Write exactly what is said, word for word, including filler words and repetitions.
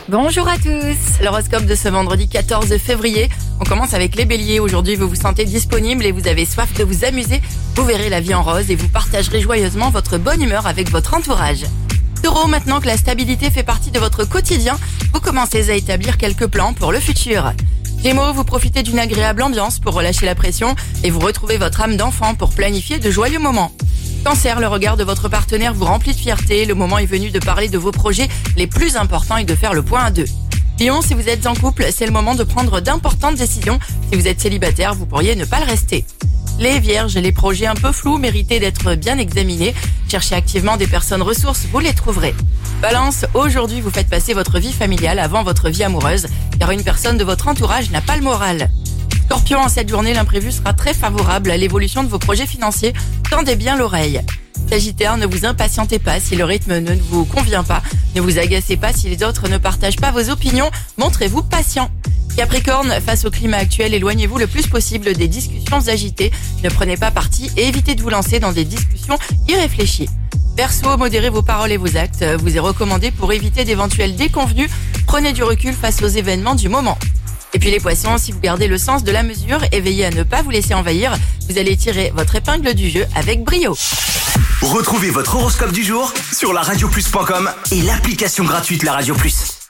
Bonjour à tous. L'horoscope de ce vendredi quatorze février. On commence avec les béliers. Aujourd'hui, vous vous sentez disponible et vous avez soif de vous amuser. Vous verrez la vie en rose et vous partagerez joyeusement votre bonne humeur avec votre entourage. Taureau, maintenant que la stabilité fait partie de votre quotidien, vous commencez à établir quelques plans pour le futur. Gémeaux, vous profitez d'une agréable ambiance pour relâcher la pression et vous retrouvez votre âme d'enfant pour planifier de joyeux moments. Cancer, le regard de votre partenaire vous remplit de fierté. Le moment est venu de parler de vos projets les plus importants et de faire le point à deux. Lion, si vous êtes en couple, c'est le moment de prendre d'importantes décisions. Si vous êtes célibataire, vous pourriez ne pas le rester. Les Vierges, les projets un peu flous méritent d'être bien examinés. Cherchez activement des personnes ressources, vous les trouverez. Balance, aujourd'hui vous faites passer votre vie familiale avant votre vie amoureuse, car une personne de votre entourage n'a pas le moral. Scorpion, en cette journée, l'imprévu sera très favorable à l'évolution de vos projets financiers. Tendez bien l'oreille. Sagittaire, ne vous impatientez pas si le rythme ne vous convient pas. Ne vous agacez pas si les autres ne partagent pas vos opinions. Montrez-vous patient. Capricorne, face au climat actuel, éloignez-vous le plus possible des discussions agitées. Ne prenez pas parti et évitez de vous lancer dans des discussions irréfléchies. Verseau, modérez vos paroles et vos actes. Vous est recommandé pour éviter d'éventuelles déconvenues. Prenez du recul face aux événements du moment. Et puis les poissons, si vous gardez le sens de la mesure et veillez à ne pas vous laisser envahir, vous allez tirer votre épingle du jeu avec brio. Retrouvez votre horoscope du jour sur la radio plus point com et l'application gratuite La Radio Plus.